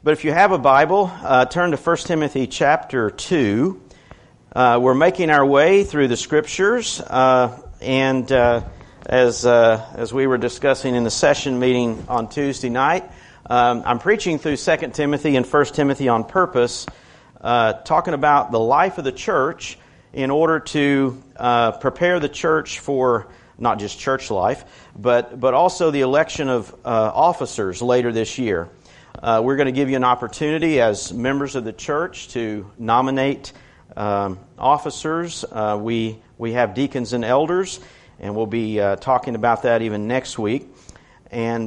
But if you have a Bible, turn to 1 Timothy chapter 2. We're making our way through the Scriptures, and as we were discussing in the session meeting on Tuesday night, I'm preaching through 2 Timothy and 1 Timothy on purpose, talking about the life of the church in order to prepare the church for not just church life, but also the election of officers later this year. We're going to give you an opportunity as members of the church to nominate officers. We have deacons and elders, and we'll be talking about that even next week. And,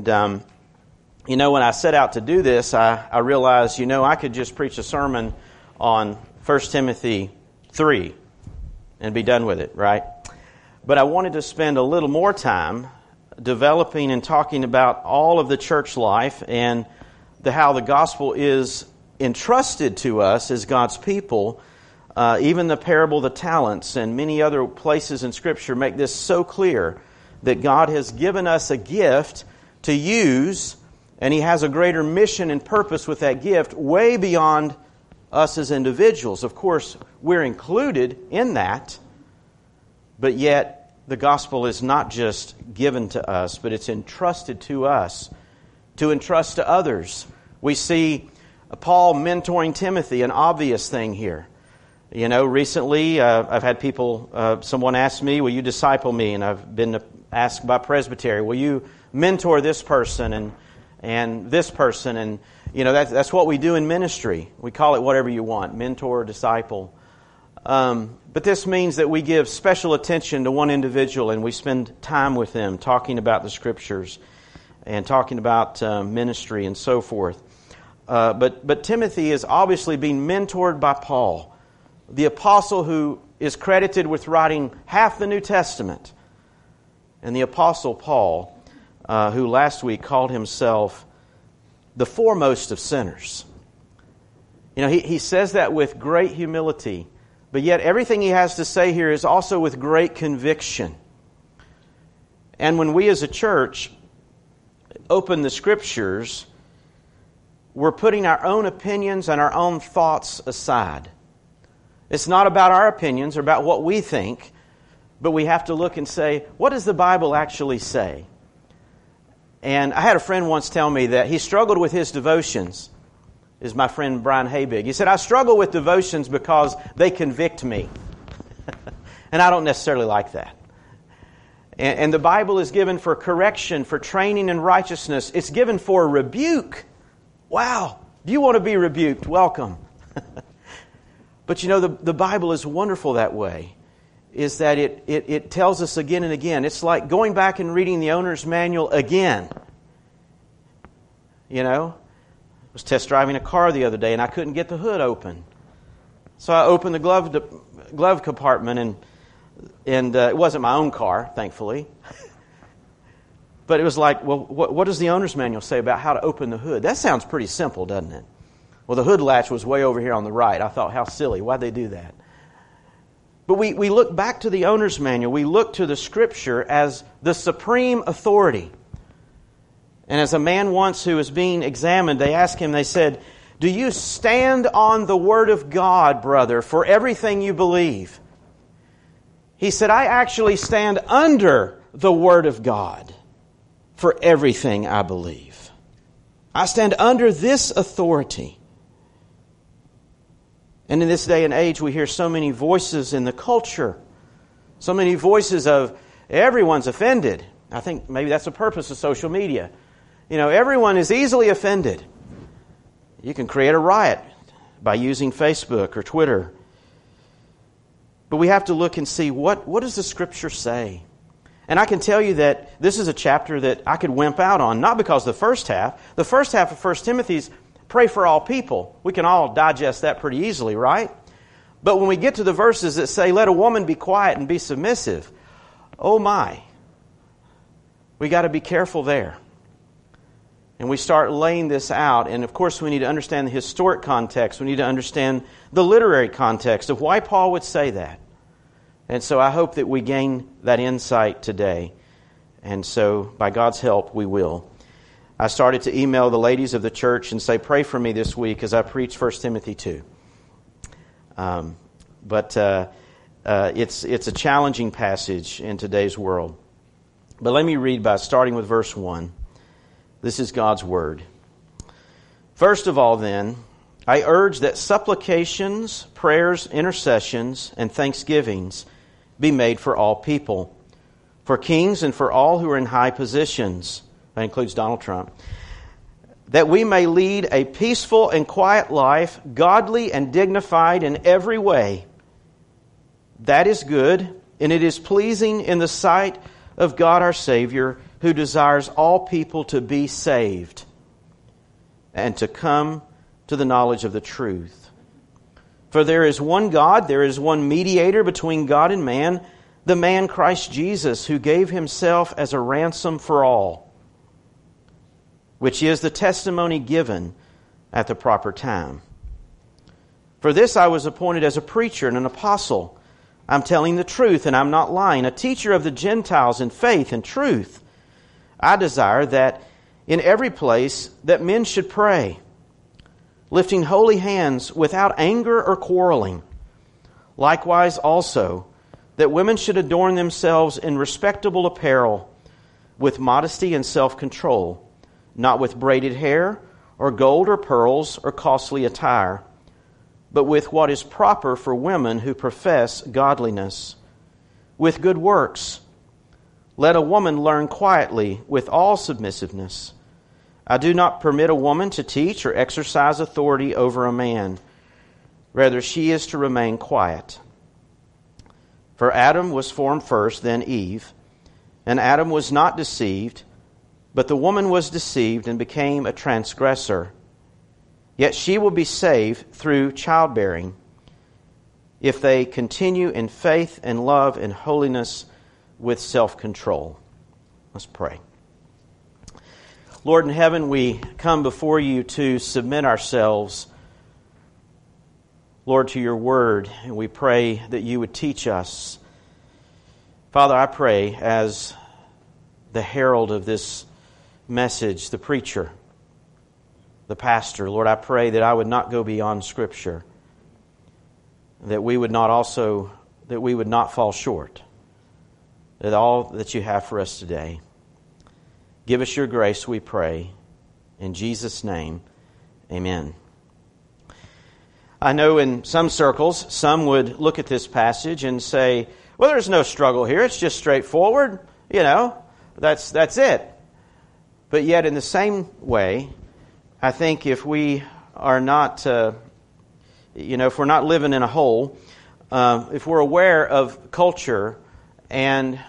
when I set out to do this, I realized, I could just preach a sermon on 1 Timothy 3 and be done with it, right? But I wanted to spend a little more time developing and talking about all of the church life and how the gospel is entrusted to us as God's people. Even the parable of the talents and many other places in Scripture make this so clear that God has given us a gift to use, and He has a greater mission and purpose with that gift way beyond us as individuals. Of course, we're included in that, but yet the gospel is not just given to us, but it's entrusted to us to entrust to others. We see Paul mentoring Timothy, an obvious thing here. Recently I've had people, someone asked me, will you disciple me? And I've been asked by Presbytery, will you mentor this person and this person? And, that's what we do in ministry. We call it whatever you want, mentor, disciple. But this means that we give special attention to one individual and we spend time with them talking about the Scriptures and talking about ministry and so forth. But Timothy is obviously being mentored by Paul, the apostle who is credited with writing half the New Testament, and the apostle Paul, who last week called himself the foremost of sinners. He says that with great humility, but yet everything he has to say here is also with great conviction. And when we as a church open the Scriptures, we're putting our own opinions and our own thoughts aside. It's not about our opinions or about what we think, but we have to look and say, what does the Bible actually say? And I had a friend once tell me that he struggled with his devotions. Is my friend Brian Habig. He said, I struggle with devotions because they convict me. And I don't necessarily like that. And the Bible is given for correction, for training in righteousness. It's given for rebuke. Wow, do you want to be rebuked? Welcome. But the Bible is wonderful that way, is that it tells us again and again. It's like going back and reading the owner's manual again. I was test driving a car the other day and I couldn't get the hood open. So I opened the glove compartment and it wasn't my own car, thankfully. But it was like, well, what does the owner's manual say about how to open the hood? That sounds pretty simple, doesn't it? Well, the hood latch was way over here on the right. I thought, how silly. Why'd they do that? But we look back to the owner's manual. We look to the Scripture as the supreme authority. And as a man once who was being examined, they asked him, they said, do you stand on the Word of God, brother, for everything you believe? He said, I actually stand under the Word of God for everything I believe. I stand under this authority. And in this day and age, we hear so many voices in the culture. So many voices of everyone's offended. I think maybe that's the purpose of social media. Everyone is easily offended. You can create a riot by using Facebook or Twitter. But we have to look and see what does the Scripture say? And I can tell you that this is a chapter that I could wimp out on, not because the first half of 1 Timothy's pray for all people. We can all digest that pretty easily, right? But when we get to the verses that say, let a woman be quiet and be submissive, oh my, we got to be careful there. And we start laying this out, and of course we need to understand the historic context. We need to understand the literary context of why Paul would say that. And so I hope that we gain that insight today. And so, by God's help, we will. I started to email the ladies of the church and say, pray for me this week as I preach 1 Timothy 2. But it's a challenging passage in today's world. But let me read by starting with verse 1. This is God's Word. First of all, then, I urge that supplications, prayers, intercessions, and thanksgivings be made for all people, for kings and for all who are in high positions. That includes Donald Trump. That we may lead a peaceful and quiet life, godly and dignified in every way. That is good, and it is pleasing in the sight of God our Savior, who desires all people to be saved and to come to the knowledge of the truth. For there is one God, there is one mediator between God and man, the man Christ Jesus, who gave himself as a ransom for all, which is the testimony given at the proper time. For this I was appointed as a preacher and an apostle. I'm telling the truth and I'm not lying, a teacher of the Gentiles in faith and truth. I desire that in every place that men should pray, lifting holy hands without anger or quarreling. Likewise also, that women should adorn themselves in respectable apparel, with modesty and self-control, not with braided hair, or gold or pearls, or costly attire, but with what is proper for women who profess godliness, with good works. Let a woman learn quietly with all submissiveness. I do not permit a woman to teach or exercise authority over a man. Rather, she is to remain quiet. For Adam was formed first, then Eve, and Adam was not deceived, but the woman was deceived and became a transgressor. Yet she will be saved through childbearing, if they continue in faith and love and holiness with self-control. Let's pray. Lord in heaven, we come before you to submit ourselves, Lord, to your word, and we pray that you would teach us. Father, I pray as the herald of this message, the preacher, the pastor, Lord, I pray that I would not go beyond Scripture, that we would not fall short, that all that you have for us today. Give us your grace, we pray. In Jesus' name, amen. I know in some circles, some would look at this passage and say, well, there's no struggle here. It's just straightforward. That's it. But yet in the same way, I think if we are not, if we're not living in a hole, if we're aware of culture and,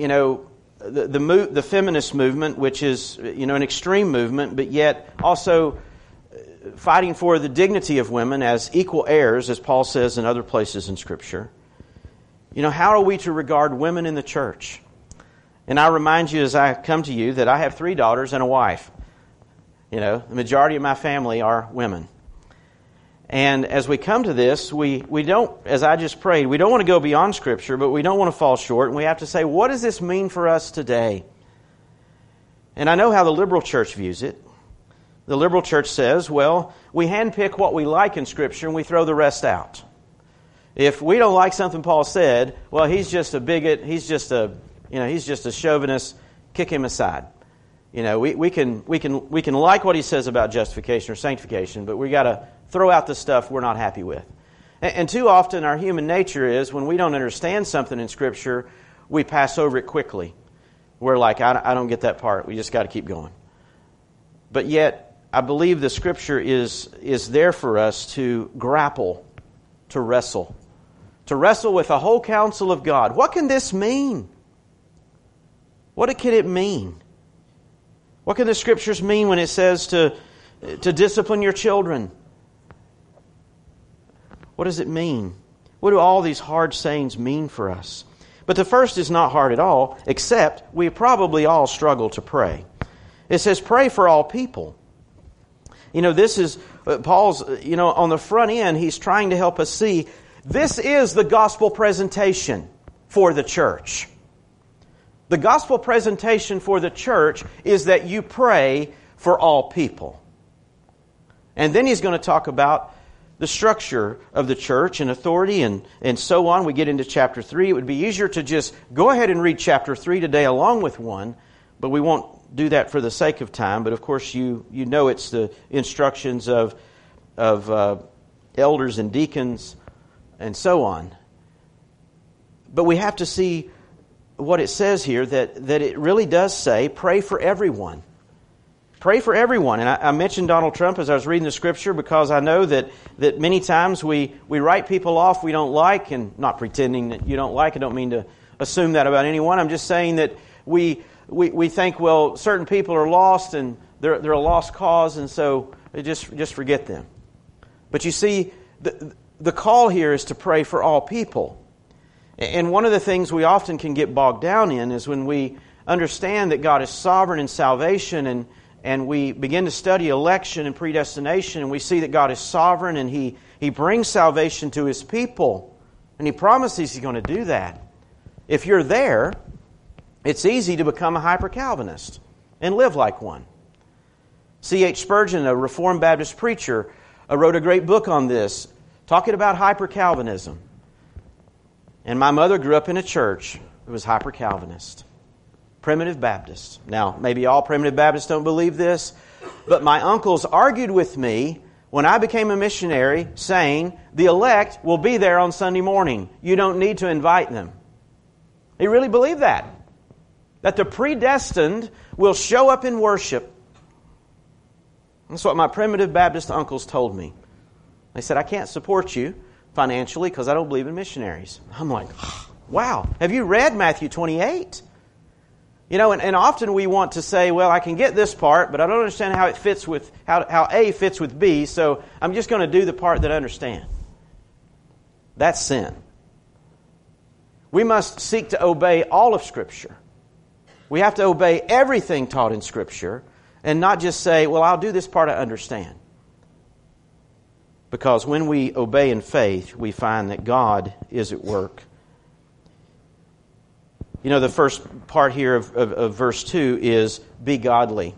the feminist movement, which is, an extreme movement, but yet also fighting for the dignity of women as equal heirs, as Paul says in other places in Scripture. How are we to regard women in the church? And I remind you as I come to you that I have 3 daughters and a wife. The majority of my family are women. And as we come to this, we don't, as I just prayed, we don't want to go beyond Scripture, but we don't want to fall short. And we have to say, what does this mean for us today? And I know how the liberal church views it. The liberal church says, well, we handpick what we like in Scripture and we throw the rest out. If we don't like something Paul said, well, he's just a bigot, he's just a chauvinist, kick him aside. We can like what he says about justification or sanctification, but we got to throw out the stuff we're not happy with. And too often our human nature is when we don't understand something in Scripture, we pass over it quickly. We're like, I don't get that part. We just got to keep going. But yet, I believe the Scripture is there for us to grapple, to wrestle with the whole counsel of God. What can this mean? What can it mean? What can the Scriptures mean when it says to discipline your children? What does it mean? What do all these hard sayings mean for us? But the first is not hard at all, except we probably all struggle to pray. It says, pray for all people. This is Paul's, on the front end, he's trying to help us see this is the gospel presentation for the church. The gospel presentation for the church is that you pray for all people. And then he's going to talk about the structure of the church and authority and so on. We get into chapter 3. It would be easier to just go ahead and read chapter 3 today along with 1, but we won't do that for the sake of time. But of course, you know it's the instructions of elders and deacons and so on. But we have to see what it says here, that it really does say, pray for everyone. Pray for everyone. And I mentioned Donald Trump as I was reading the Scripture because I know that many times we write people off we don't like, and not pretending that you don't like. I don't mean to assume that about anyone. I'm just saying that we think, well, certain people are lost and they're a lost cause, and so just forget them. But you see, the call here is to pray for all people. And one of the things we often can get bogged down in is when we understand that God is sovereign in salvation and we begin to study election and predestination, and we see that God is sovereign and He brings salvation to His people. And He promises He's going to do that. If you're there, it's easy to become a hyper-Calvinist and live like one. C.H. Spurgeon, a Reformed Baptist preacher, wrote a great book on this, talking about hyper-Calvinism. And my mother grew up in a church that was hyper-Calvinist. Primitive Baptist. Now, maybe all Primitive Baptists don't believe this, but my uncles argued with me when I became a missionary, saying, the elect will be there on Sunday morning. You don't need to invite them. He really believed that. That the predestined will show up in worship. That's what my Primitive Baptist uncles told me. They said, I can't support you financially because I don't believe in missionaries. I'm like, wow, have you read Matthew 28? You know, and often we want to say, well, I can get this part, but I don't understand how it fits with, how A fits with B, so I'm just going to do the part that I understand. That's sin. We must seek to obey all of Scripture. We have to obey everything taught in Scripture and not just say, well, I'll do this part I understand. Because when we obey in faith, we find that God is at work. You know, the first part here of verse 2 is be godly.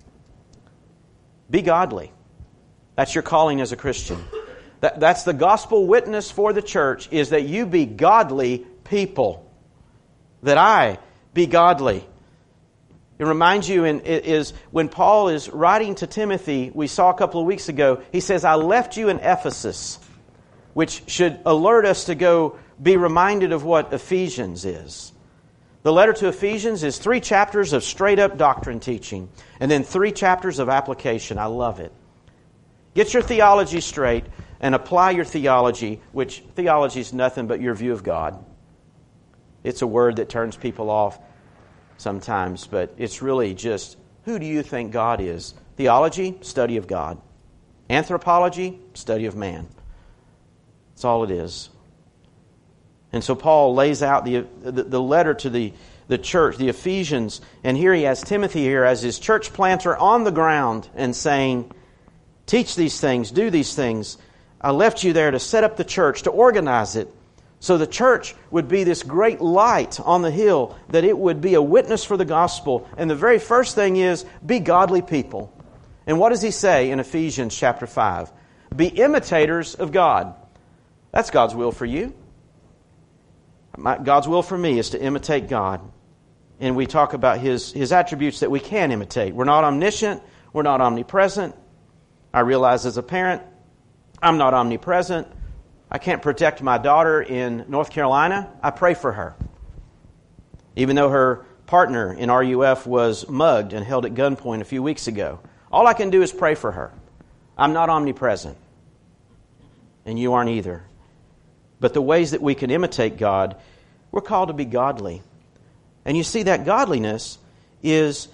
Be godly. That's your calling as a Christian. That's the gospel witness for the church, is that you be godly people. That I be godly. It reminds you, and it is when Paul is writing to Timothy, we saw a couple of weeks ago, he says, I left you in Ephesus, which should alert us to go be reminded of what Ephesians is. The letter to Ephesians is 3 chapters of straight-up doctrine teaching, and then 3 chapters of application. I love it. Get your theology straight and apply your theology, which theology is nothing but your view of God. It's a word that turns people off sometimes, but it's really just, who do you think God is? Theology, study of God. Anthropology, study of man. That's all it is. And so Paul lays out the letter to the church, the Ephesians, and here he has Timothy here as his church planter on the ground and saying, teach these things, do these things. I left you there to set up the church, to organize it, so the church would be this great light on the hill, that it would be a witness for the gospel. And the very first thing is, be godly people. And what does he say in Ephesians chapter 5? Be imitators of God. That's God's will for you. God's will for me is to imitate God. And we talk about His attributes that we can imitate. We're not omniscient. We're not omnipresent. I realize as a parent, I'm not omnipresent. I can't protect my daughter in North Carolina. I pray for her. Even though her partner in RUF was mugged and held at gunpoint a few weeks ago. All I can do is pray for her. I'm not omnipresent. And you aren't either. But the ways that we can imitate God, we're called to be godly. And you see that godliness is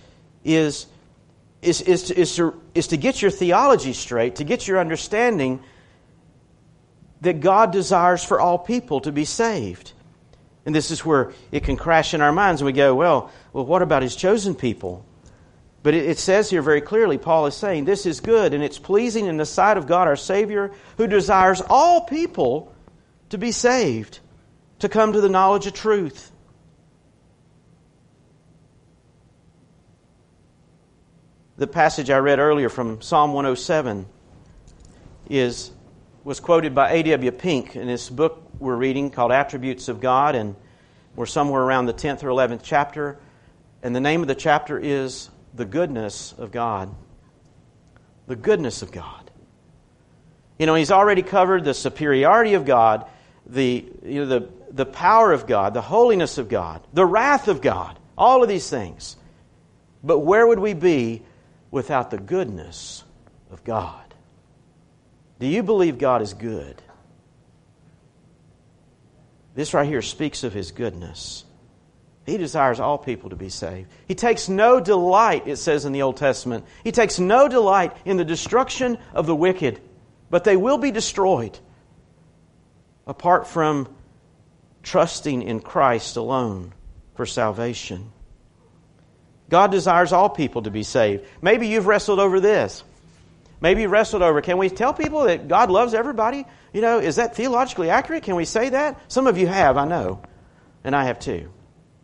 to get your theology straight, to get your understanding that God desires for all people to be saved. And this is where it can crash in our minds and we go, well, what about His chosen people? But it says here very clearly, Paul is saying, this is good and it's pleasing in the sight of God our Savior, who desires all people to be saved, to come to the knowledge of truth. the passage I read earlier from Psalm 107 was quoted by A.W. Pink in this book we're reading called Attributes of God, and we're somewhere around the 10th or 11th chapter, and the name of the chapter is The Goodness of God. The goodness of God. You know, he's already covered the superiority of God, the power of God, the holiness of God, the wrath of God, all of these things. But where would we be without the goodness of God? Do you believe God is good? This right here speaks of His goodness. He desires all people to be saved. He takes no delight, it says in the Old Testament, He takes no delight in the destruction of the wicked, but they will be destroyed apart from trusting in Christ alone for salvation. God desires all people to be saved. Maybe you've wrestled over this. Maybe you wrestled over, can we tell people that God loves everybody? You know, is that theologically accurate? Can we say that? Some of you have, I know. And I have too.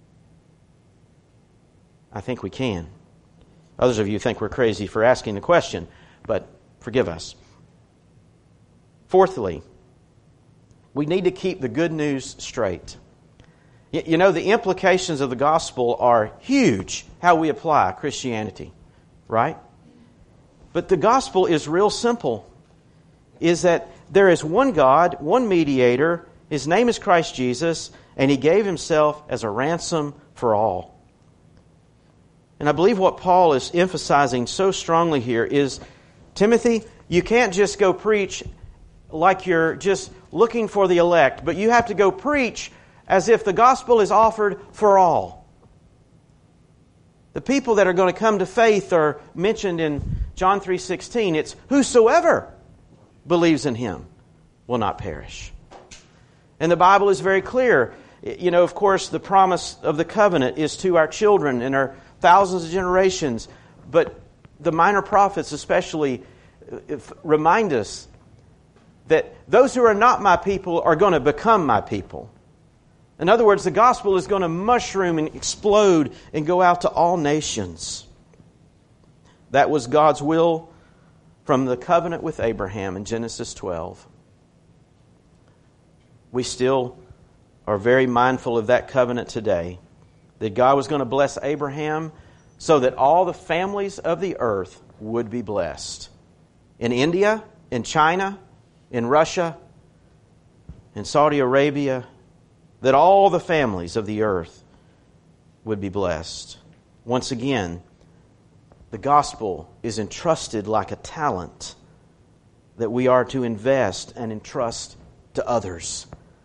I think we can. Others of you think we're crazy for asking the question, but forgive us. Fourthly, we need to keep the good news straight. You know, the implications of the gospel are huge, how we apply Christianity, right? But the gospel is real simple, is that there is one God, one mediator, His name is Christ Jesus, and He gave Himself as a ransom for all. And I believe what Paul is emphasizing so strongly here is, Timothy, you can't just go preach like you're just looking for the elect, but you have to go preach as if the gospel is offered for all. The people that are going to come to faith are mentioned in John 3:16. It's whosoever believes in Him will not perish. And the Bible is very clear. You know, of course, the promise of the covenant is to our children and our thousands of generations. But the minor prophets especially remind us that those who are not my people are going to become my people. In other words, the gospel is going to mushroom and explode and go out to all nations. That was God's will from the covenant with Abraham in Genesis 12. We still are very mindful of that covenant today, that God was going to bless Abraham so that all the families of the earth would be blessed. In India, in China, in Russia, in Saudi Arabia, that all the families of the earth would be blessed. Once again, the gospel is entrusted like a talent that we are to invest and entrust to others.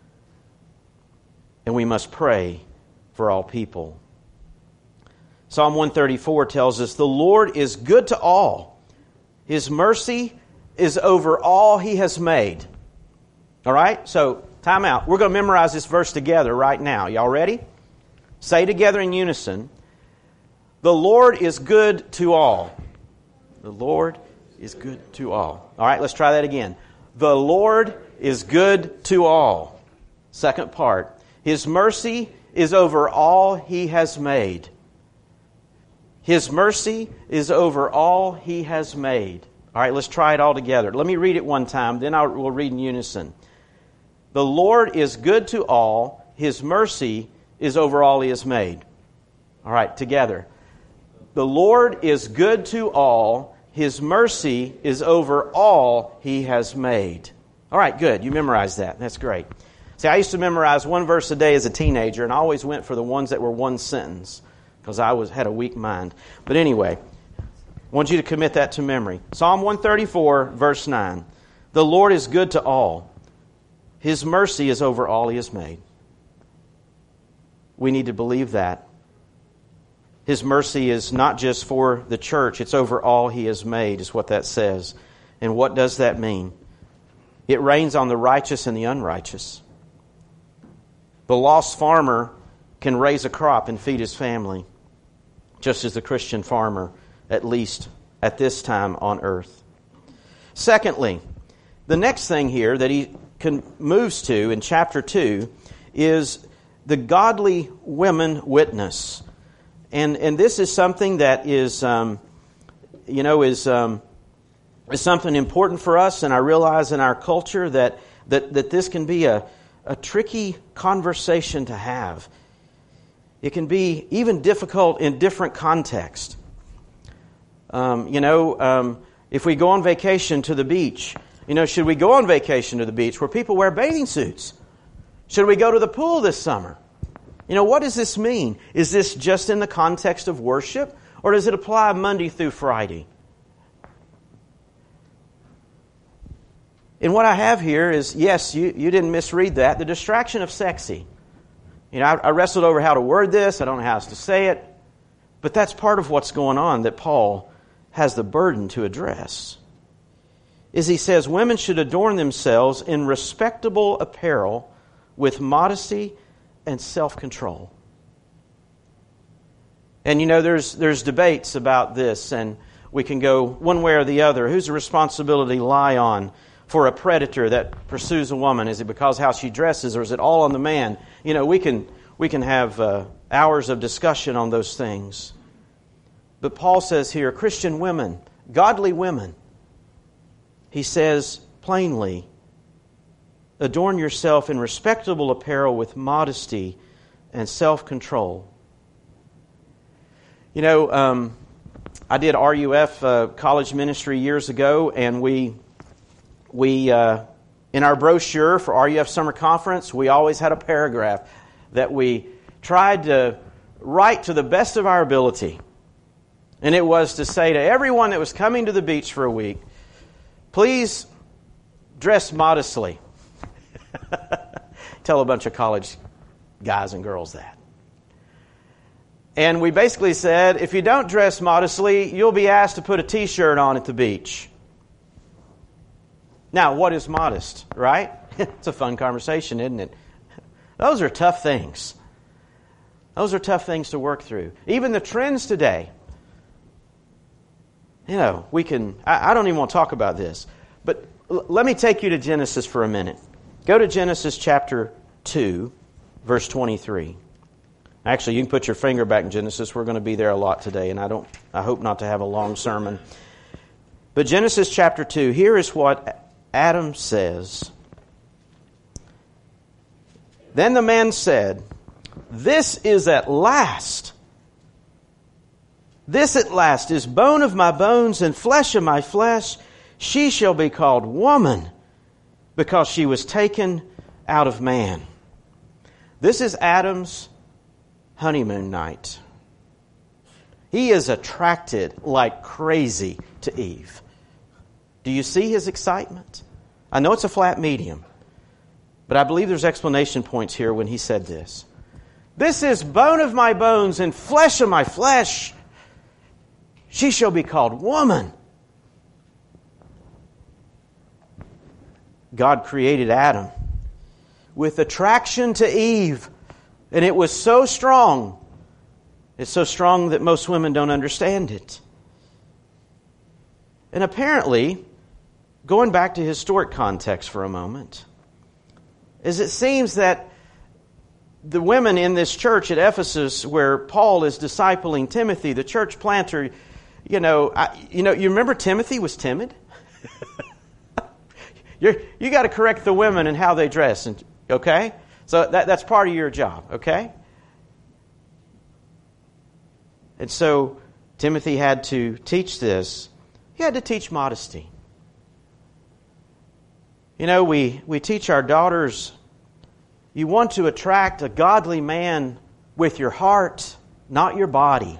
And we must pray for all people. Psalm 134 tells us, the Lord is good to all. His mercy is over all He has made. All right? So, time out. We're going to memorize this verse together right now. Y'all ready? Say together in unison, the Lord is good to all. The Lord is good to all. All right, let's try that again. The Lord is good to all. Second part. His mercy is over all He has made. His mercy is over all He has made. All right, let's try it all together. Let me read it one time, then we'll read in unison. The Lord is good to all. His mercy is over all He has made. All right, together. The Lord is good to all. His mercy is over all He has made. All right, good. You memorized that. That's great. See, I used to memorize one verse a day as a teenager, and I always went for the ones that were one sentence because I had a weak mind. But anyway, I want you to commit that to memory. Psalm 134, verse 9. The Lord is good to all. His mercy is over all He has made. We need to believe that. His mercy is not just for the church, it's over all He has made, is what that says. And what does that mean? It rains on the righteous and the unrighteous. The lost farmer can raise a crop and feed his family, just as the Christian farmer, at least at this time on earth. Secondly, the next thing here that he moves to in chapter 2 is the godly women witness. And this is something that is, is something important for us, and I realize in our culture that this can be a tricky conversation to have. It can be even difficult in different contexts. If we go on vacation to the beach, should we go on vacation to the beach where people wear bathing suits? Should we go to the pool this summer? What does this mean? Is this just in the context of worship, or does it apply Monday through Friday? And what I have here is, yes, you didn't misread that, the distraction of sexy. I wrestled over how to word this. I don't know how else to say it. But that's part of what's going on that Paul has the burden to address. Is he says women should adorn themselves in respectable apparel with modesty and self-control. And there's debates about this, and we can go one way or the other. Whose responsibility lie on for a predator that pursues a woman? Is it because how she dresses, or is it all on the man? We can have hours of discussion on those things. But Paul says here, Christian women, godly women, he says plainly, adorn yourself in respectable apparel with modesty and self-control. I did RUF college ministry years ago, and we in our brochure for RUF Summer Conference, we always had a paragraph that we tried to write to the best of our ability. And it was to say to everyone that was coming to the beach for a week, please dress modestly. Tell a bunch of college guys and girls that. And we basically said, if you don't dress modestly, you'll be asked to put a t-shirt on at the beach. Now, what is modest, right? It's a fun conversation, isn't it? Those are tough things. Those are tough things to work through. Even the trends today. We can... I don't even want to talk about this. But let me take you to Genesis for a minute. Go to Genesis chapter 2, verse 23. Actually, you can put your finger back in Genesis. We're going to be there a lot today, and I hope not to have a long sermon. But Genesis chapter 2, here is what Adam says. Then the man said, This at last is bone of my bones and flesh of my flesh. She shall be called woman, because she was taken out of man. This is Adam's honeymoon night. He is attracted like crazy to Eve. Do you see his excitement? I know it's a flat medium, but I believe there's explanation points here when he said this. This is bone of my bones and flesh of my flesh. She shall be called woman. God created Adam with attraction to Eve, and it was so strong. It's so strong that most women don't understand it. And apparently, going back to historic context for a moment, is it seems that the women in this church at Ephesus, where Paul is discipling Timothy, the church planter, you remember Timothy was timid? You got to correct the women and how they dress, okay? So that's part of your job, okay? And so Timothy had to teach this. He had to teach modesty. We teach our daughters, you want to attract a godly man with your heart, not your body.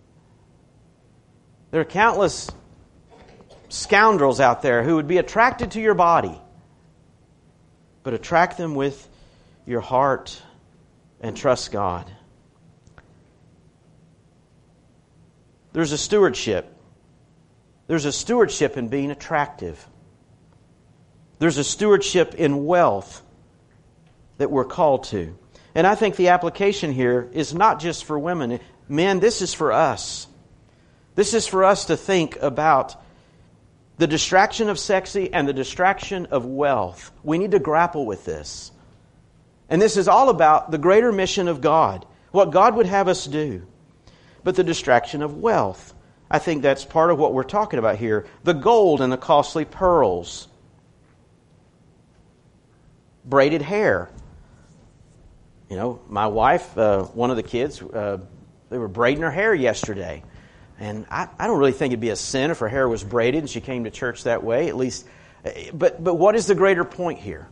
There are countless scoundrels out there who would be attracted to your body, but attract them with your heart and trust God. There's a stewardship. There's a stewardship in being attractive. There's a stewardship in wealth that we're called to. And I think the application here is not just for women. Men, this is for us. This is for us to think about the distraction of sexy and the distraction of wealth. We need to grapple with this. And this is all about the greater mission of God, what God would have us do. But the distraction of wealth. I think that's part of what we're talking about here. The gold and the costly pearls. Braided hair. You know, my wife, one of the kids, they were braiding her hair yesterday. And I don't really think it'd be a sin if her hair was braided and she came to church that way, at least. But what is the greater point here?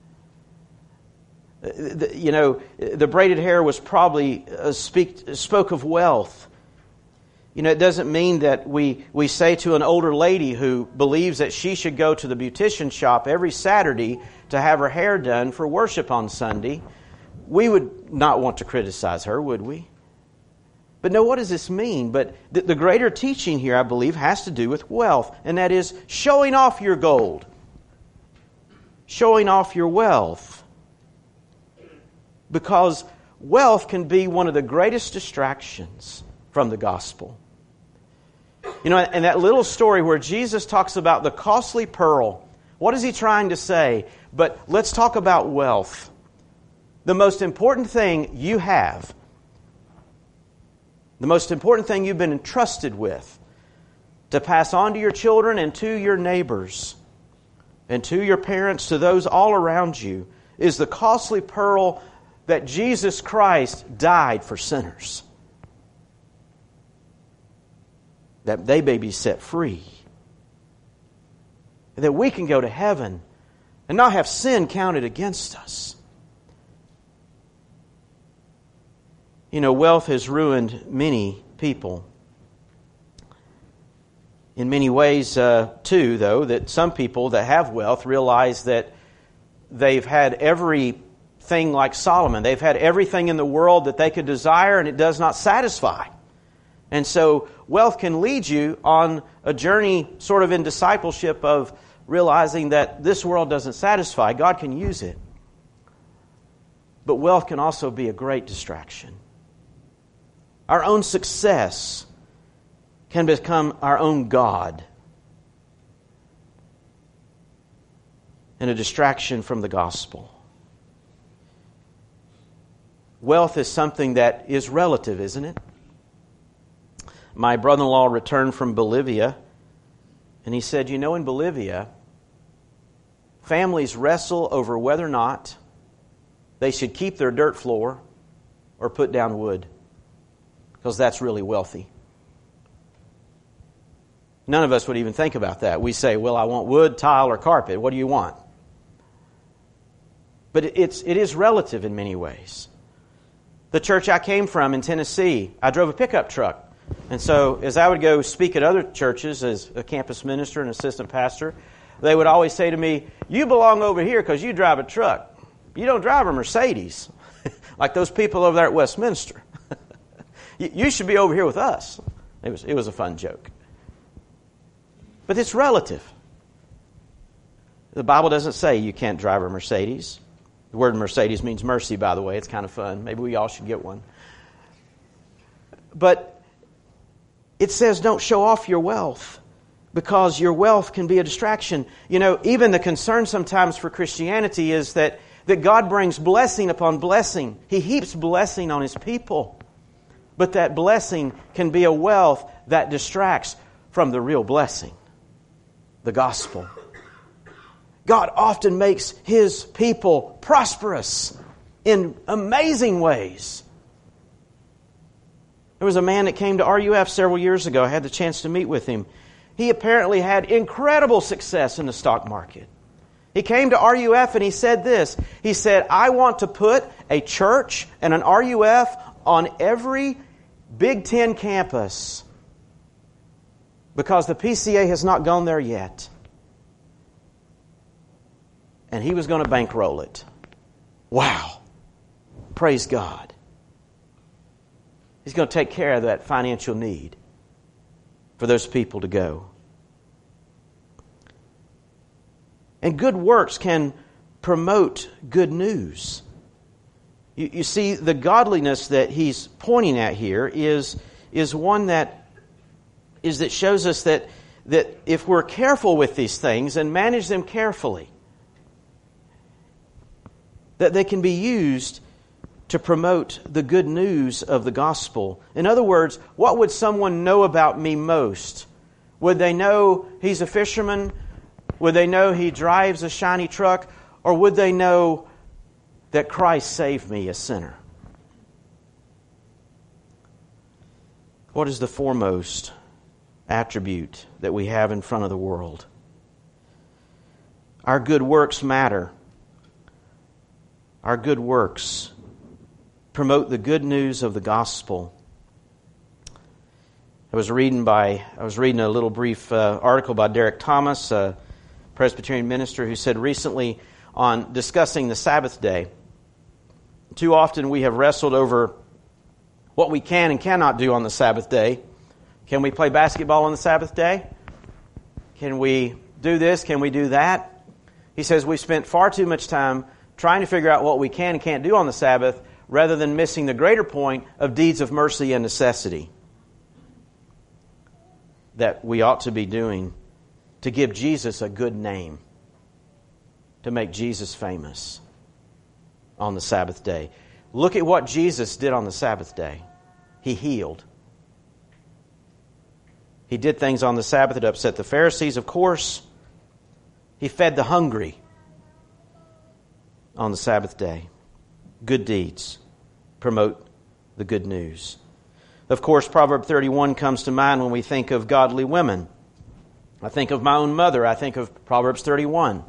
The braided hair was probably spoke of wealth. You know, it doesn't mean that we say to an older lady who believes that she should go to the beautician shop every Saturday to have her hair done for worship on Sunday. We would not want to criticize her, would we? But no, what does this mean? But the greater teaching here, I believe, has to do with wealth, and that is showing off your gold, showing off your wealth. Because wealth can be one of the greatest distractions from the gospel. You know, and that little story where Jesus talks about the costly pearl, what is he trying to say? But let's talk about wealth. The most important thing you have, the most important thing you've been entrusted with to pass on to your children and to your neighbors and to your parents, to those all around you, is the costly pearl that Jesus Christ died for sinners, that they may be set free, that we can go to heaven and not have sin counted against us. You know, wealth has ruined many people. In many ways, too, though, that some people that have wealth realize that they've had everything like Solomon. They've had everything in the world that they could desire, and it does not satisfy. And so wealth can lead you on a journey sort of in discipleship of realizing that this world doesn't satisfy. God can use it. But wealth can also be a great distraction. Our own success can become our own God and a distraction from the gospel. Wealth is something that is relative, isn't it? My brother-in-law returned from Bolivia, and he said, you know, in Bolivia, families wrestle over whether or not they should keep their dirt floor or put down wood, because that's really wealthy. None of us would even think about that. We say, well, I want wood, tile, or carpet. What do you want? But it is relative in many ways. The church I came from in Tennessee, I drove a pickup truck. And so as I would go speak at other churches as a campus minister and assistant pastor, they would always say to me, you belong over here because you drive a truck. You don't drive a Mercedes like those people over there at Westminster. You should be over here with us. It was a fun joke. But it's relative. The Bible doesn't say you can't drive a Mercedes. The word Mercedes means mercy, by the way. It's kind of fun. Maybe we all should get one. But it says don't show off your wealth, because your wealth can be a distraction. You know, even the concern sometimes for Christianity is that God brings blessing upon blessing. He heaps blessing on His people. But that blessing can be a wealth that distracts from the real blessing, the gospel. God often makes His people prosperous in amazing ways. There was a man that came to RUF several years ago. I had the chance to meet with him. He apparently had incredible success in the stock market. He came to RUF and he said this. He said, I want to put a church and an RUF on every Big Ten campus because the PCA has not gone there yet. And he was going to bankroll it. Wow. Praise God. He's going to take care of that financial need for those people to go. And good works can promote good news. You see, the godliness that he's pointing at here is one that shows us that if we're careful with these things and manage them carefully, that they can be used to promote the good news of the gospel. In other words, what would someone know about me most? Would they know he's a fisherman? Would they know he drives a shiny truck? Or would they know that Christ saved me, a sinner? What is the foremost attribute that we have in front of the world? Our good works matter. Our good works promote the good news of the gospel. I was reading a little brief article by Derek Thomas, a Presbyterian minister, who said recently on discussing the Sabbath day, too often we have wrestled over what we can and cannot do on the Sabbath day. Can we play basketball on the Sabbath day? Can we do this? Can we do that? He says we've spent far too much time trying to figure out what we can and can't do on the Sabbath rather than missing the greater point of deeds of mercy and necessity that we ought to be doing to give Jesus a good name, to make Jesus famous on the Sabbath day. Look at what Jesus did on the Sabbath day. He healed. He did things on the Sabbath that upset the Pharisees, of course. He fed the hungry on the Sabbath day. Good deeds promote the good news. Of course, Proverb 31 comes to mind when we think of godly women. I think of my own mother. I think of Proverbs 31.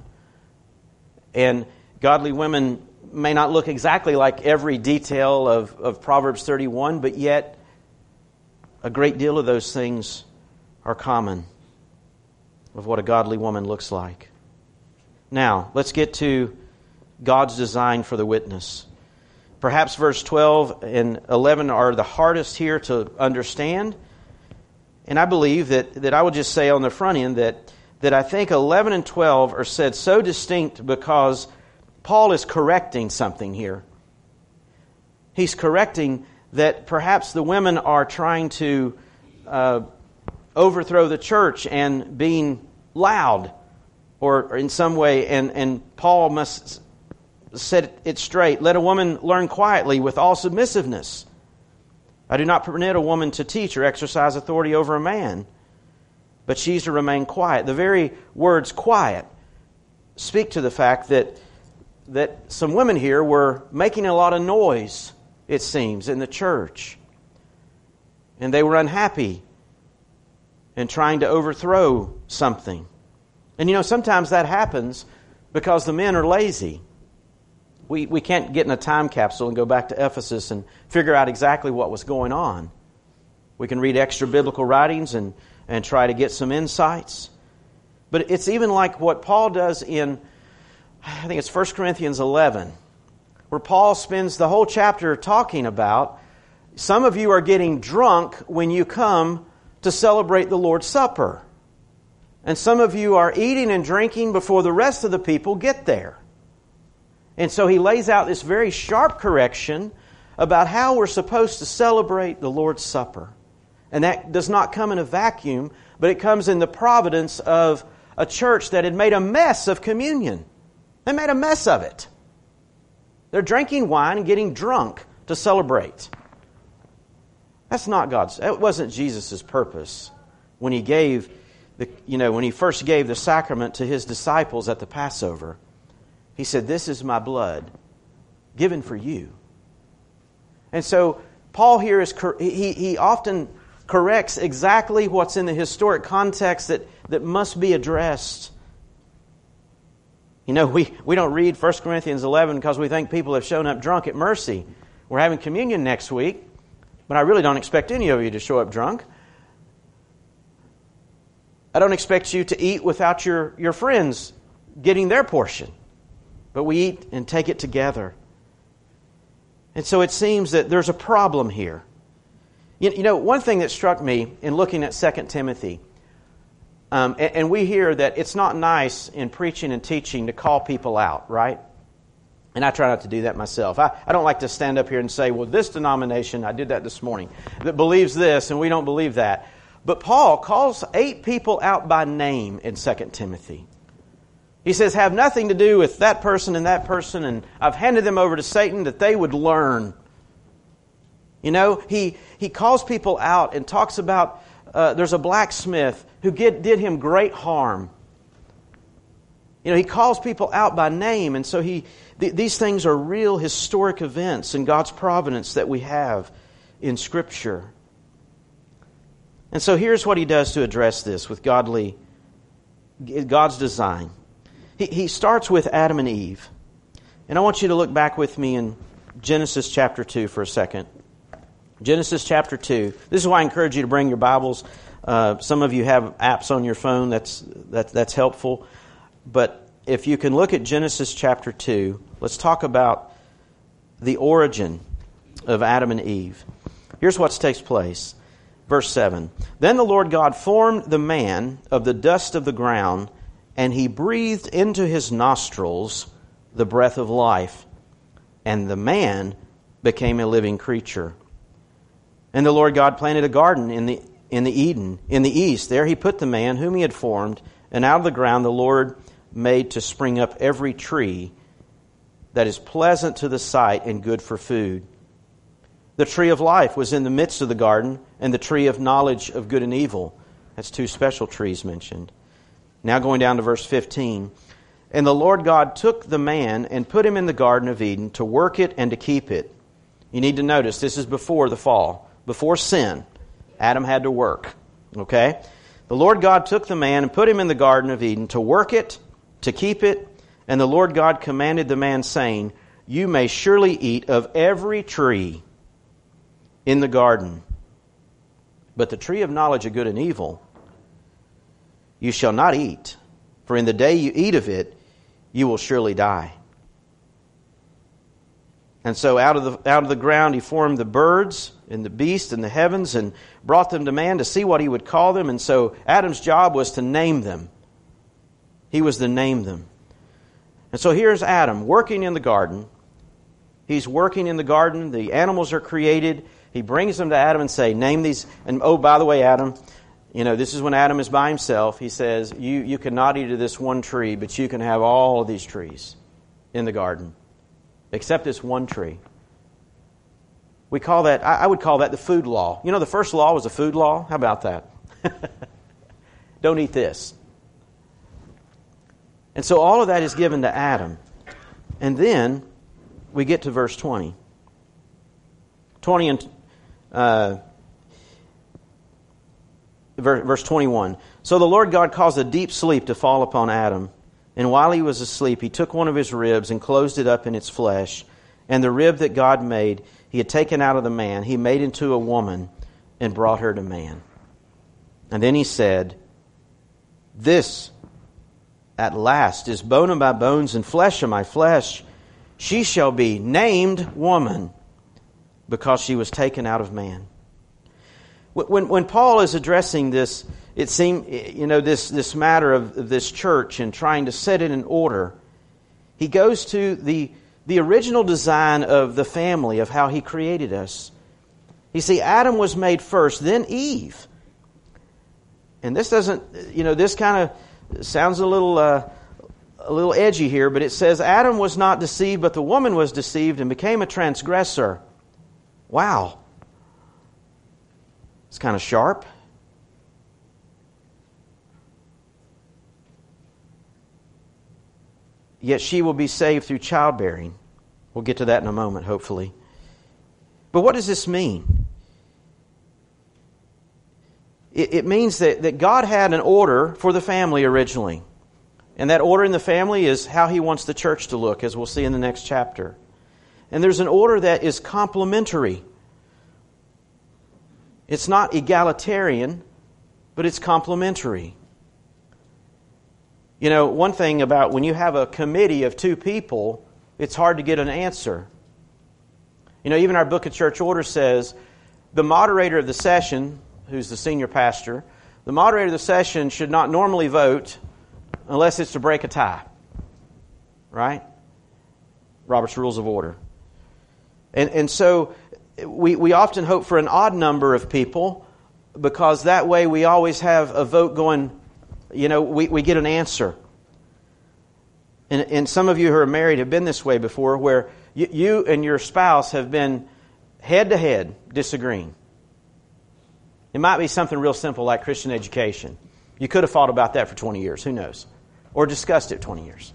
And godly women may not look exactly like every detail of Proverbs 31, but yet a great deal of those things are common of what a godly woman looks like. Now, let's get to God's design for the witness. Perhaps verse 12 and 11 are the hardest here to understand. And I believe that I would just say on the front end that I think 11 and 12 are said so distinct because Paul is correcting something here. He's correcting that perhaps the women are trying to overthrow the church and being loud or in some way, and Paul must set it straight. Let a woman learn quietly with all submissiveness. I do not permit a woman to teach or exercise authority over a man, but she's to remain quiet. The very words quiet speak to the fact that some women here were making a lot of noise, it seems, in the church. And they were unhappy and trying to overthrow something. And sometimes that happens because the men are lazy. We can't get in a time capsule and go back to Ephesus and figure out exactly what was going on. We can read extra biblical writings and try to get some insights. But it's even like what Paul does in, I think it's 1 Corinthians 11, where Paul spends the whole chapter talking about some of you are getting drunk when you come to celebrate the Lord's Supper. And some of you are eating and drinking before the rest of the people get there. And so he lays out this very sharp correction about how we're supposed to celebrate the Lord's Supper. And that does not come in a vacuum, but it comes in the providence of a church that had made a mess of communion. They made a mess of it. They're drinking wine and getting drunk to celebrate. That's not God's. That wasn't Jesus' purpose when he gave when he first gave the sacrament to his disciples at the Passover. He said, "This is my blood given for you." And so Paul here he often corrects exactly what's in the historic context that must be addressed. We don't read 1 Corinthians 11 because we think people have shown up drunk at Mercy. We're having communion next week, but I really don't expect any of you to show up drunk. I don't expect you to eat without your friends getting their portion. But we eat and take it together. And so it seems that there's a problem here. One thing that struck me in looking at 2 Timothy, and we hear that it's not nice in preaching and teaching to call people out, right? And I try not to do that myself. I don't like to stand up here and say, well, this denomination, I did that this morning, that believes this and we don't believe that. But Paul calls 8 people out by name in 2 Timothy. He says, have nothing to do with that person, and I've handed them over to Satan that they would learn. You know, he calls people out and talks about there's a blacksmith who did him great harm. You know, he calls people out by name, and so these things are real historic events in God's providence that we have in Scripture. And so here's what he does to address this with God's design. He starts with Adam and Eve. And I want you to look back with me in Genesis chapter 2 for a second. Genesis chapter 2. This is why I encourage you to bring your Bibles. Some of you have apps on your phone. That's helpful. But if you can look at Genesis chapter 2, let's talk about the origin of Adam and Eve. Here's what takes place. Verse 7. Then the Lord God formed the man of the dust of the ground, and He breathed into his nostrils the breath of life, and the man became a living creature. And the Lord God planted a garden in the Eden, in the east. There He put the man whom He had formed, and out of the ground the Lord made to spring up every tree that is pleasant to the sight and good for food. The tree of life was in the midst of the garden, and the tree of knowledge of good and evil. That's two special trees mentioned. Now going down to verse 15. And the Lord God took the man and put him in the Garden of Eden to work it and to keep it. You need to notice this is before the fall. Before sin, Adam had to work. Okay? The Lord God took the man and put him in the Garden of Eden to work it, to keep it. And the Lord God commanded the man, saying, You may surely eat of every tree in the garden, but the tree of knowledge of good and evil you shall not eat, for in the day you eat of it, you will surely die. And so out of the ground He formed the birds and the beasts and the heavens and brought them to man to see what he would call them. And so Adam's job was to name them. He was to name them. And so here's Adam working in the garden. He's working in the garden. The animals are created. He brings them to Adam and say, name these. And oh, by the way, Adam, you know, this is when Adam is by himself. He says, you cannot eat of this one tree, but you can have all of these trees in the garden, except this one tree. We call that, I would call that the food law. You know, the first law was a food law. How about that? Don't eat this. And so all of that is given to Adam. And then we get to verse 20. 20 and verse 21. So the Lord God caused a deep sleep to fall upon Adam. And while he was asleep, He took one of his ribs and closed it up in its flesh. And the rib that God made, He had taken out of the man. He made into a woman and brought her to man. And then He said, This at last is bone of my bones and flesh of my flesh. She shall be named woman, because she was taken out of man. When Paul is addressing this, it seemed, you know, this matter of this church and trying to set it in order, he goes to the original design of the family, of how He created us. You see, Adam was made first, then Eve. And this doesn't, you know, this kind of sounds a little edgy here, but it says Adam was not deceived, but the woman was deceived and became a transgressor. Wow. It's kind of sharp. Yet she will be saved through childbearing. We'll get to that in a moment, hopefully. But what does this mean? It means that God had an order for the family originally. And that order in the family is how He wants the church to look, as we'll see in the next chapter. And there's an order that is complementary. It's not egalitarian, but it's complementary. You know, one thing about when you have a committee of two people, it's hard to get an answer. You know, even our Book of Church Order says the moderator of the session, who's the senior pastor, the moderator of the session should not normally vote unless it's to break a tie. Right? Robert's Rules of Order. And so we often hope for an odd number of people, because that way we always have a vote going, you know, we get an answer. And some of you who are married have been this way before, where you and your spouse have been head-to-head disagreeing. It might be something real simple like Christian education. You could have fought about that for 20 years, who knows? Or discussed it 20 years.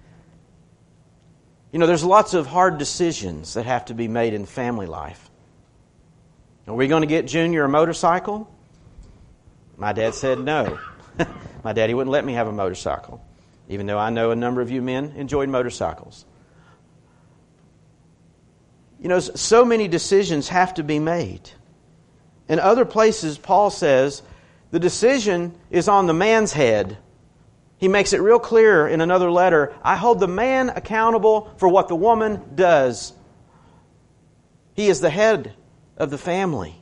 You know, there's lots of hard decisions that have to be made in family life. Are we going to get Junior a motorcycle? My dad said no. My daddy wouldn't let me have a motorcycle, even though I know a number of you men enjoyed motorcycles. You know, so many decisions have to be made. In other places, Paul says, the decision is on the man's head. He makes it real clear in another letter, I hold the man accountable for what the woman does. He is the head of the family.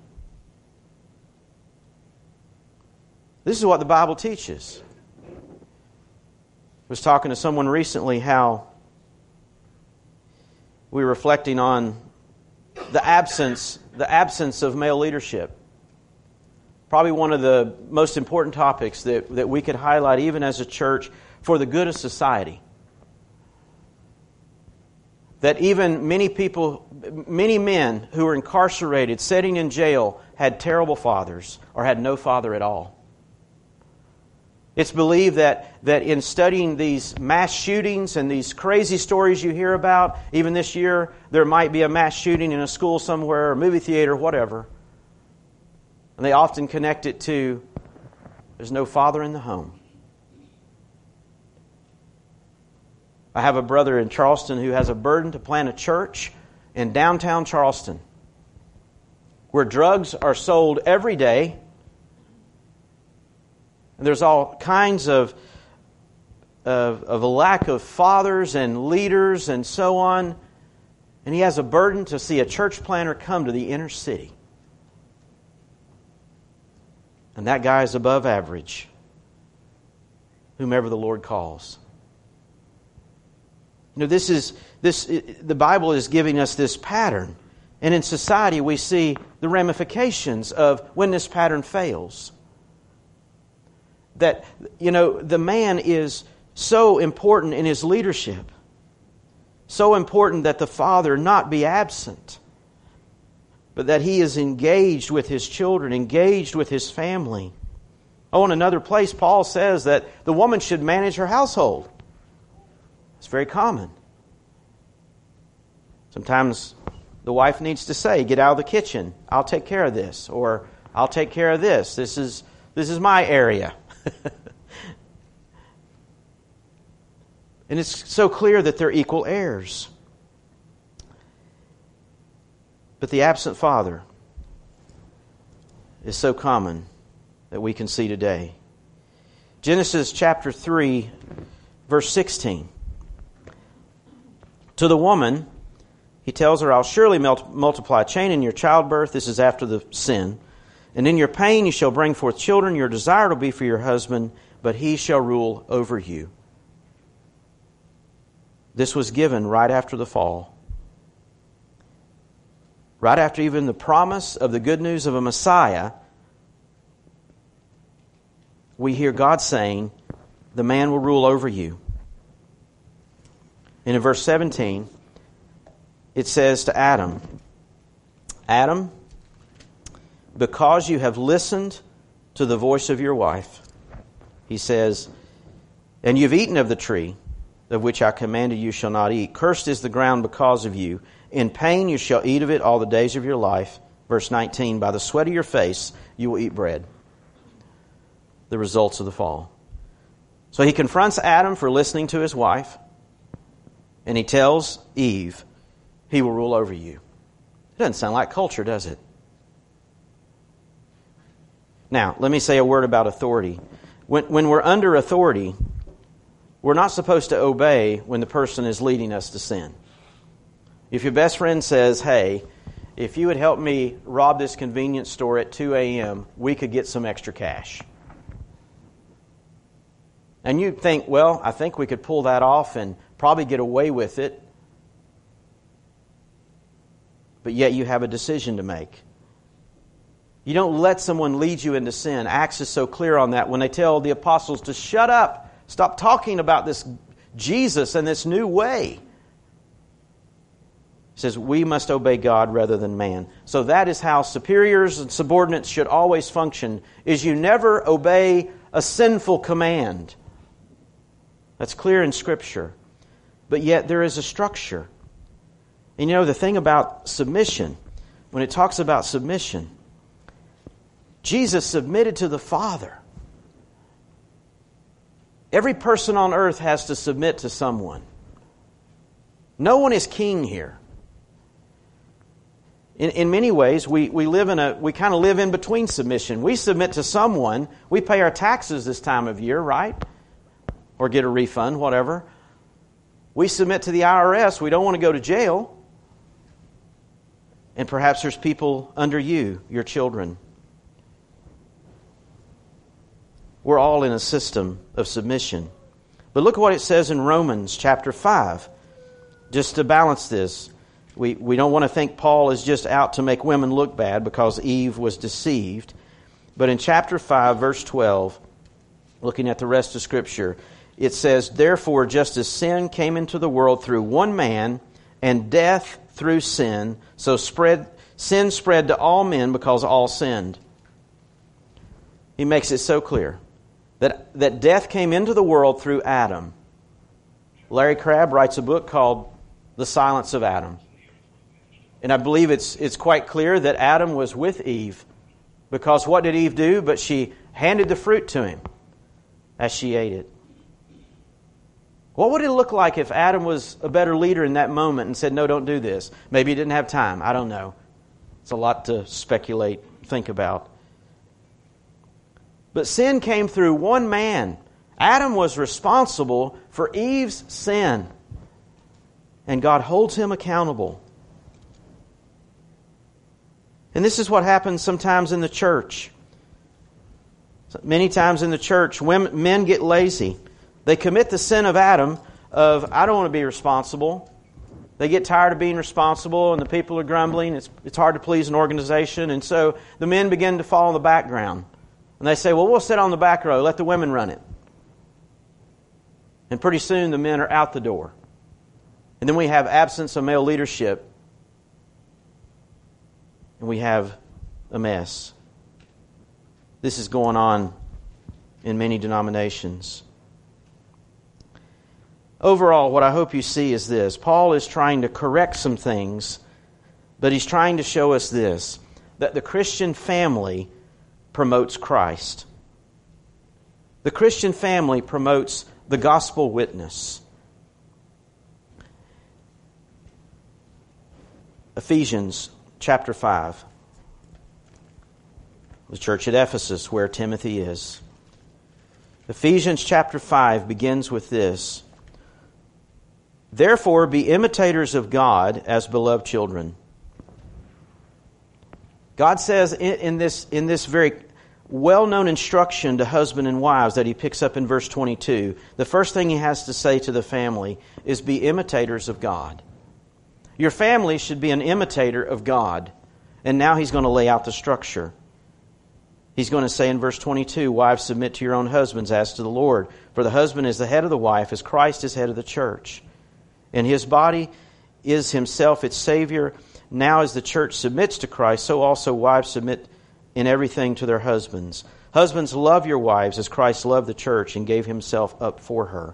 This is what the Bible teaches. I was talking to someone recently how we were reflecting on the absence of male leadership. Probably one of the most important topics that we could highlight even as a church for the good of society. That even many men who were incarcerated, sitting in jail, had terrible fathers or had no father at all. It's believed that in studying these mass shootings and these crazy stories you hear about, even this year, there might be a mass shooting in a school somewhere, a movie theater, whatever. And they often connect it to, there's no father in the home. I have a brother in Charleston who has a burden to plant a church in downtown Charleston where drugs are sold every day. And there's all kinds of a lack of fathers and leaders and so on. And he has a burden to see a church planter come to the inner city. And that guy is above average, whomever the Lord calls. You know, the Bible is giving us this pattern. And in society we see the ramifications of when this pattern fails. That, you know, the man is so important in his leadership. So important that the father not be absent, but that he is engaged with his children, engaged with his family. Oh, in another place, Paul says that the woman should manage her household. It's very common. Sometimes the wife needs to say, get out of the kitchen. I'll take care of this. Or I'll take care of this. This is my area. And it's so clear that they're equal heirs. But the absent father is so common that we can see today. Genesis chapter 3, verse 16. To the woman, he tells her, I'll surely multiply a chain in your childbirth. This is after the sin. And in your pain you shall bring forth children. Your desire will be for your husband, but he shall rule over you. This was given right after the fall. Right after even the promise of the good news of a Messiah, we hear God saying, the man will rule over you. And in verse 17, it says to Adam, Adam, because you have listened to the voice of your wife, he says, and you've eaten of the tree of which I commanded you shall not eat. Cursed is the ground because of you. In pain you shall eat of it all the days of your life. Verse 19, by the sweat of your face you will eat bread. The results of the fall. So he confronts Adam for listening to his wife. And he tells Eve, he will rule over you. It doesn't sound like culture, does it? Now, let me say a word about authority. When we're under authority, we're not supposed to obey when the person is leading us to sin. If your best friend says, hey, if you would help me rob this convenience store at 2 a.m., we could get some extra cash. And you think, well, I think we could pull that off and probably get away with it. But yet you have a decision to make. You don't let someone lead you into sin. Acts is so clear on that when they tell the apostles to shut up, stop talking about this Jesus and this new way. He says we must obey God rather than man. So that is how superiors and subordinates should always function, is you never obey a sinful command. That's clear in Scripture. But yet there is a structure. And you know, the thing about submission, when it talks about submission, Jesus submitted to the Father. Every person on earth has to submit to someone. No one is king here. In many ways, we kind of live in between submission. We submit to someone. We pay our taxes this time of year, right? Or get a refund, whatever. We submit to the IRS. We don't want to go to jail. And perhaps there's people under you, your children. We're all in a system of submission. But look at what it says in Romans chapter 5. Just to balance this. We don't want to think Paul is just out to make women look bad because Eve was deceived. But in chapter 5, verse 12, looking at the rest of Scripture, it says, "Therefore, just as sin came into the world through one man, and death through sin, so sin spread to all men because all sinned." He makes it so clear that death came into the world through Adam. Larry Crabb writes a book called The Silence of Adam. And I believe it's quite clear that Adam was with Eve. Because what did Eve do? But she handed the fruit to him as she ate it. What would it look like if Adam was a better leader in that moment and said, no, don't do this? Maybe he didn't have time. I don't know. It's a lot to speculate, think about. But sin came through one man. Adam was responsible for Eve's sin. And God holds him accountable. And this is what happens sometimes in the church. Many times in the church, men get lazy. They commit the sin of Adam of, I don't want to be responsible. They get tired of being responsible and the people are grumbling. It's hard to please an organization. And so the men begin to fall in the background. And they say, well, we'll sit on the back row. Let the women run it. And pretty soon the men are out the door. And then we have absence of male leadership. And we have a mess. This is going on in many denominations. Overall, what I hope you see is this. Paul is trying to correct some things, but he's trying to show us this, that the Christian family promotes Christ. The Christian family promotes the gospel witness. Ephesians chapter 5. The church at Ephesus, where Timothy is. Ephesians chapter 5 begins with this. Therefore, be imitators of God as beloved children. God says in this very well-known instruction to husband and wives that he picks up in verse 22, the first thing he has to say to the family is be imitators of God. Your family should be an imitator of God. And now he's going to lay out the structure. He's going to say in verse 22, wives, submit to your own husbands as to the Lord. For the husband is the head of the wife, as Christ is head of the church. And his body is himself its Savior. Now as the church submits to Christ, so also wives submit in everything to their husbands. Husbands, love your wives as Christ loved the church and gave himself up for her.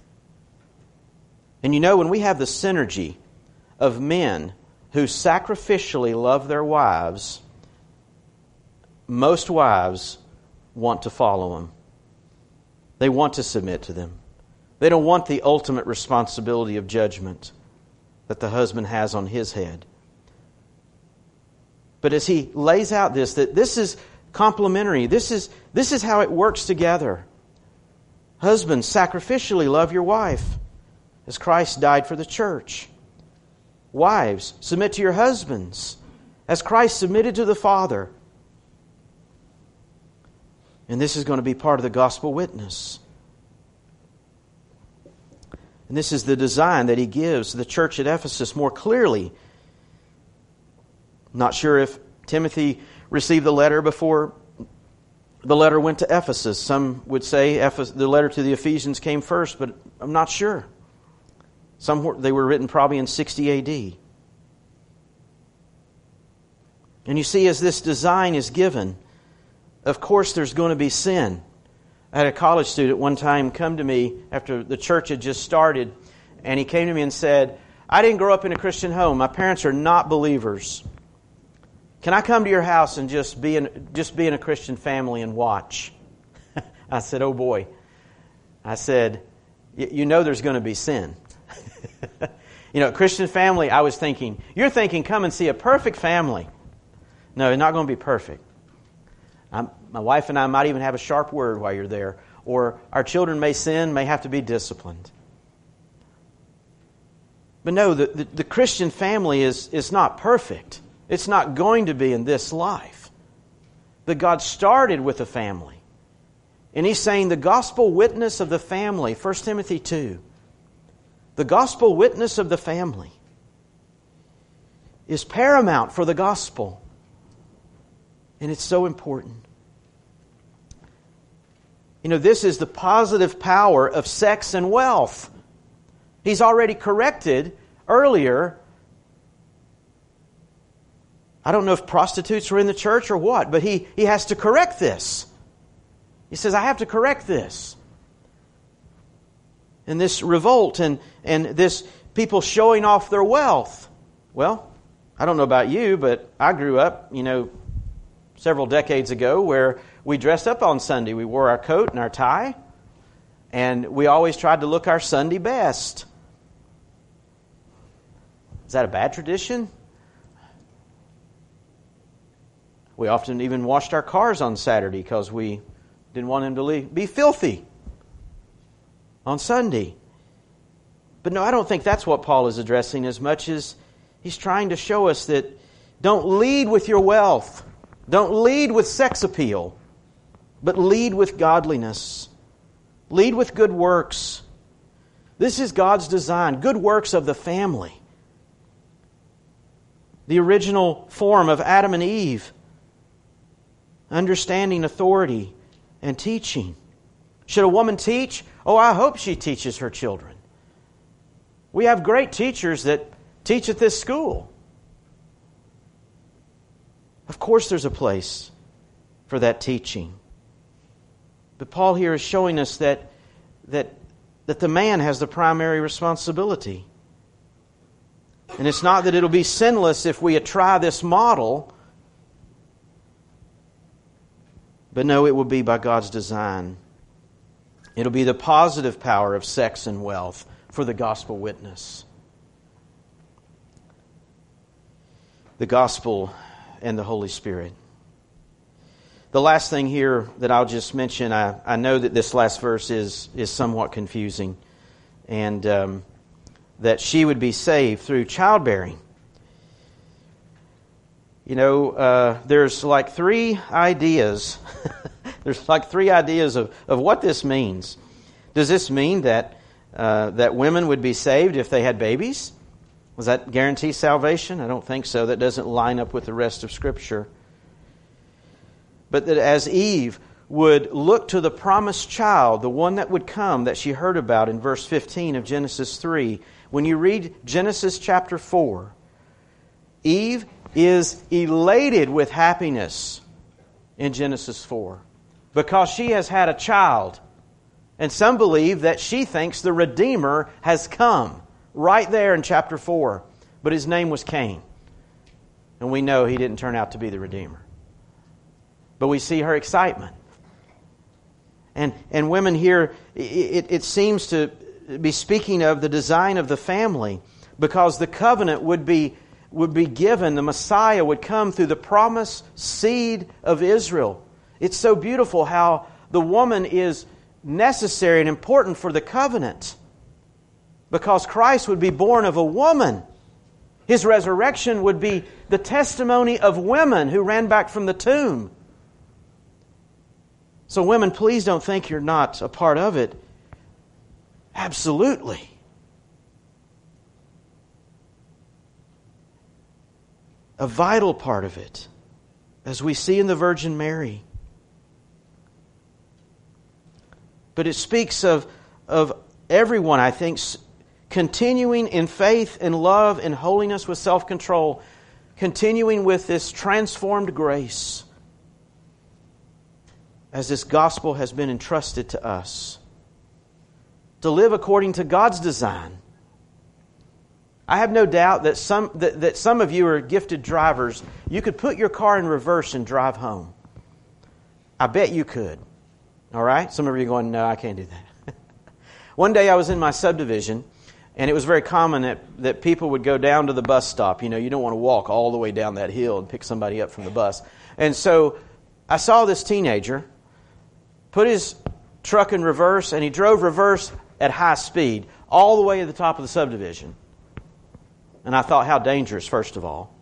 And you know, when we have the synergy of men who sacrificially love their wives, most wives want to follow them. They want to submit to them. They don't want the ultimate responsibility of judgment that the husband has on his head. But as he lays out this, that this is complementary. This is how it works together. Husbands, sacrificially love your wife as Christ died for the church. Wives, submit to your husbands as Christ submitted to the Father. And this is going to be part of the gospel witness. And this is the design that he gives the church at Ephesus more clearly. Not sure if Timothy received the letter before the letter went to Ephesus. Some would say the letter to the Ephesians came first, but I'm not sure. They were written probably in 60 A.D. And you see, as this design is given, of course there's going to be sin. I had a college student one time come to me after the church had just started, and he came to me and said, I didn't grow up in a Christian home. My parents are not believers. Can I come to your house and just be in a Christian family and watch? I said, oh boy. I said, you know there's going to be sin. Christian family, I was thinking, you're thinking come and see a perfect family. No, it's not going to be perfect. My wife and I might even have a sharp word while you're there. Or our children may sin, may have to be disciplined. But no, the Christian family is not perfect. It's not going to be in this life. But God started with a family. And He's saying the gospel witness of the family, 1 Timothy 2, the gospel witness of the family is paramount for the gospel. And it's so important. This is the positive power of sex and wealth. He's already corrected earlier. I don't know if prostitutes were in the church or what, but he has to correct this. He says, I have to correct this. And this revolt and this people showing off their wealth. Well, I don't know about you, but I grew up, several decades ago where we dressed up on Sunday. We wore our coat and our tie, and we always tried to look our Sunday best. Is that a bad tradition? We often even washed our cars on Saturday because we didn't want them to be filthy on Sunday. But no, I don't think that's what Paul is addressing as much as he's trying to show us that don't lead with your wealth. Don't lead with sex appeal, but lead with godliness. Lead with good works. This is God's design, good works of the family. The original form of Adam and Eve. Understanding authority and teaching. Should a woman teach? Oh, I hope she teaches her children. We have great teachers that teach at this school. Of course there's a place for that teaching. But Paul here is showing us that the man has the primary responsibility. And it's not that it'll be sinless if we try this model, but no, it will be by God's design. It'll be the positive power of sex and wealth for the gospel witness. The gospel and the Holy Spirit. The last thing here that I'll just mention, I know that this last verse is somewhat confusing, and that she would be saved through childbearing. There's like three ideas. There's like three ideas of what this means. Does this mean that women would be saved if they had babies? Does that guarantee salvation? I don't think so. That doesn't line up with the rest of Scripture. But that as Eve would look to the promised child, the one that would come, that she heard about in verse 15 of Genesis 3, when you read Genesis chapter 4, Eve is elated with happiness in Genesis 4 because she has had a child. And some believe that she thinks the Redeemer has come right there in chapter 4. But his name was Cain. And we know he didn't turn out to be the Redeemer. But we see her excitement. And women here, it seems to be speaking of the design of the family, because the covenant would be given, the Messiah would come through the promised seed of Israel. It's so beautiful how the woman is necessary and important for the covenant, because Christ would be born of a woman. His resurrection would be the testimony of women who ran back from the tomb. So women, please don't think you're not a part of it. Absolutely. A vital part of it, as we see in the Virgin Mary. But it speaks of everyone, I think, continuing in faith and love and holiness with self-control, continuing with this transformed grace as this gospel has been entrusted to us, to live according to God's design. I have no doubt that some of you are gifted drivers. You could put your car in reverse and drive home. I bet you could. All right? Some of you are going, no, I can't do that. One day I was in my subdivision, and it was very common that people would go down to the bus stop. You know, you don't want to walk all the way down that hill and pick somebody up from the bus. And so I saw this teenager put his truck in reverse, and he drove reverse at high speed all the way to the top of the subdivision. And I thought, how dangerous, first of all.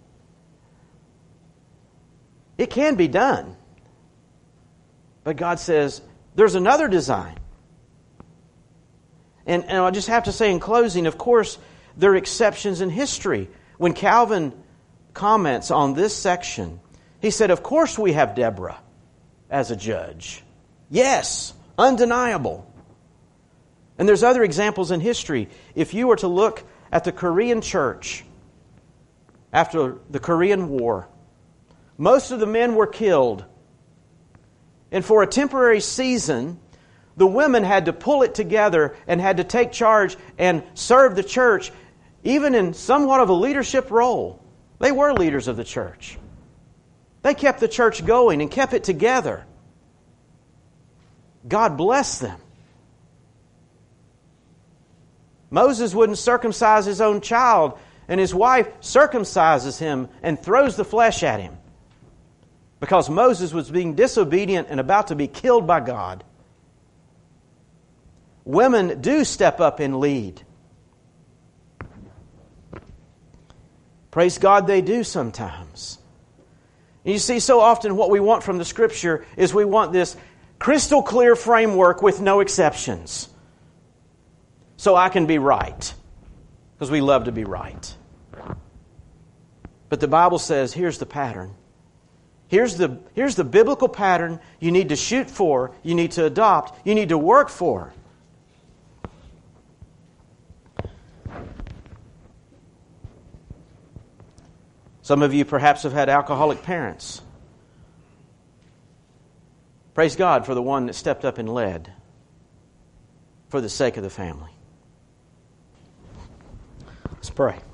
It can be done. But God says, there's another design. And I just have to say in closing, of course, there are exceptions in history. When Calvin comments on this section, he said, of course we have Deborah as a judge. Yes, undeniable. And there's other examples in history. If you were to look at the Korean church after the Korean War, most of the men were killed. And for a temporary season, the women had to pull it together and had to take charge and serve the church, even in somewhat of a leadership role. They were leaders of the church. They kept the church going and kept it together. God bless them. Moses wouldn't circumcise his own child, and his wife circumcises him and throws the flesh at him because Moses was being disobedient and about to be killed by God. Women do step up and lead. Praise God, they do sometimes. And you see, so often what we want from the Scripture is we want this crystal clear framework with no exceptions. So I can be right. Because we love to be right. But the Bible says, here's the pattern. Here's the biblical pattern you need to shoot for, you need to adopt, you need to work for. Some of you perhaps have had alcoholic parents. Praise God for the one that stepped up and led for the sake of the family. Let's pray.